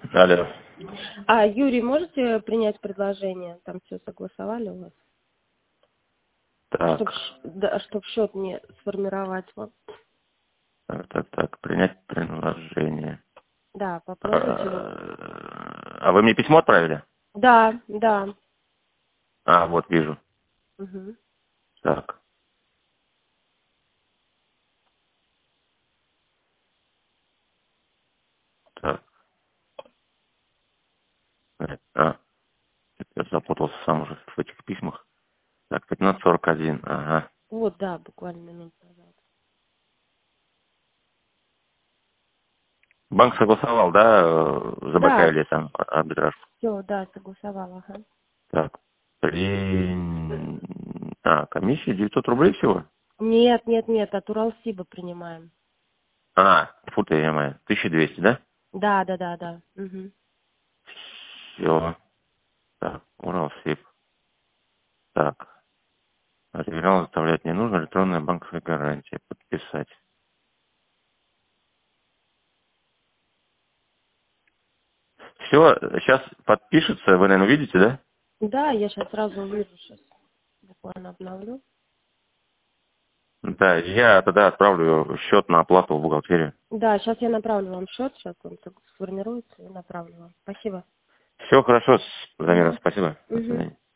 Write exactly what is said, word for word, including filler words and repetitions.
Алло. А, Юрий, можете принять предложение? Там все согласовали у вас? Чтоб, Так, щ- да, чтоб счет не сформировать вам. так, так, так, принять предложение. Да, попробуйте вот. А а вы мне письмо отправили? Да, да. А, вот вижу. Мгм. Так, так. э, А, я запутался сам уже в этих письмах. Так, пятнадцать сорок один. Ага. Вот, да, буквально минут назад. Банк согласовал, да, э, за Да, БК или там арбитраж? все, да, согласовала, ага. Так. При... А, комиссия девятьсот рублей всего? Нет, нет, нет, от Уралсиба принимаем. А, фу ты, я моя. тысяча двести, да? Да, да, да, да. Мгм. Все. Так, Уралсиб. Так. Оригинал заставлять не нужно, электронная банковская гарантия. Подписать. Все, сейчас подпишется, вы, наверное, увидите, да? Да, я сейчас сразу увижу, сейчас буквально обновлю. Да, я тогда отправлю счет на оплату в бухгалтерию. Да, сейчас я направлю вам счет, сейчас он сформируется и направлю вам. Спасибо. Все хорошо, Замира, Угу. спасибо. До Угу. свидания.